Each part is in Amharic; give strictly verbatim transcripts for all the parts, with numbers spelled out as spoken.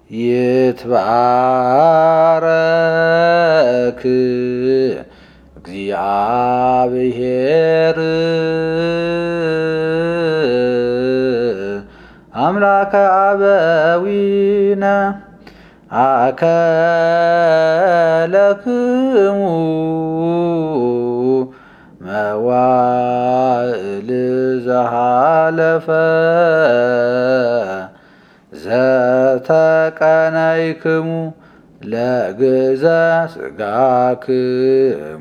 ይትባረክ እግዚአብሔር አምላከ አበዊነ አከለክሙ መዋዕል ዘሃለፈ ዘተቀነይክሙ ለግዘ ሥጋክሙ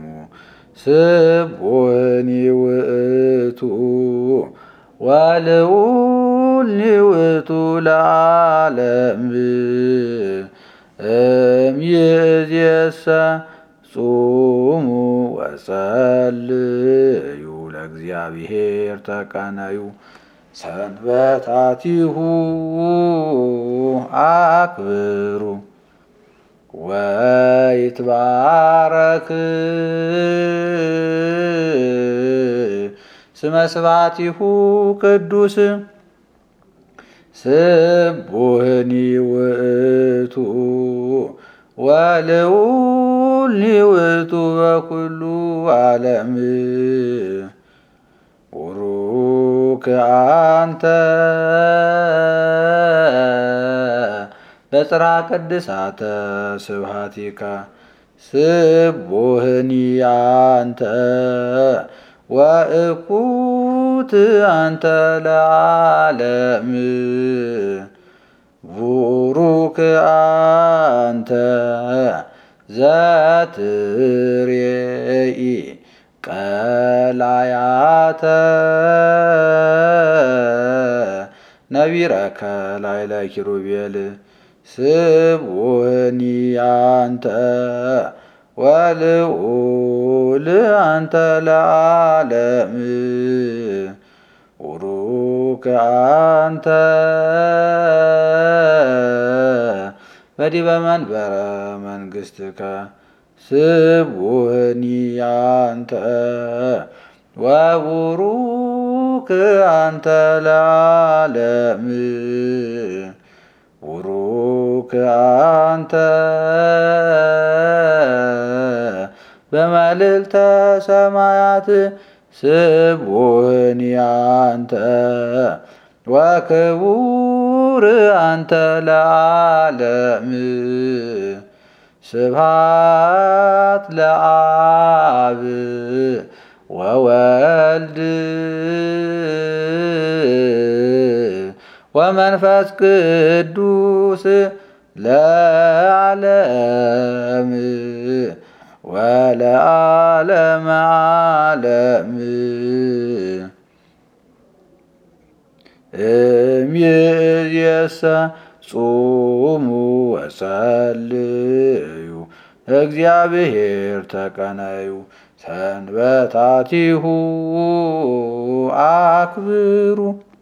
ስቡሕኒ ውእቱ ወልዑልኒ ውእቱ ለዓለም እምይእዜሰ ጹሙ ወጸልዩ ለእግዚአብሔር ተቀነዩ ሰንበታቲሁ አክብሩ ወይትባረክ ስመ ስብሐቲሁ ቅዱስ ስቡሕኒ ውእቱ ወልዑልኒ ውእቱ በኩሉ ዓለም ቡሩክ አንተ በጽርሐ ቅድሳተ ስብሐቲከ ስቡሕኒ አንተ ወእኩት አንተ ለዓለም ቡሩክ አንተ ዘትሬኢ ቀላያተ ነቢረከ ላዕለ ኪሩቤል ስቡሕኒ አንተ ወልዑል አንተ ለዓለም ቡሩክ አንተ በዲበ መንበረ መንግሥትከ ስቡሕኒ አንተ ወቡሩክ አንተ ለዓለም ቡሩክ አንተ በመልዕልተ ሰማያት ስቡሕኒ አንተ ወክቡር አንተ ለዓለም ስብሐት ለአብ ወወልድ ወመንፈስ ቅዱስ ለዓለም ወለዓለመ ዓለም እምይእዜሰ ጹሙ ወጸልዩ እግዚአብሔር ተቀነዩ ሰንበታቲሁ አክብሩ